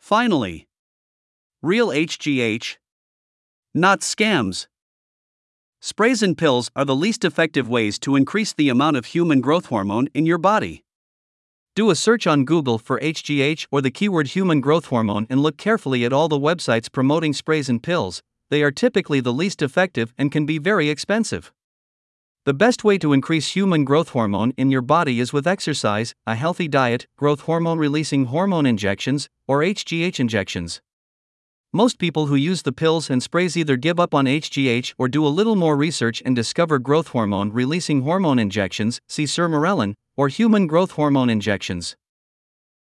Finally, real HGH, not scams. Sprays and pills are the least effective ways to increase the amount of human growth hormone in your body. Do a search on Google for HGH or the keyword human growth hormone and look carefully at all the websites promoting sprays and pills. They are typically the least effective and can be very expensive. The best way to increase human growth hormone in your body is with exercise, a healthy diet, growth hormone releasing hormone injections, or HGH injections. Most people who use the pills and sprays either give up on HGH or do a little more research and discover growth hormone releasing hormone injections, see Sermorelin, or human growth hormone injections.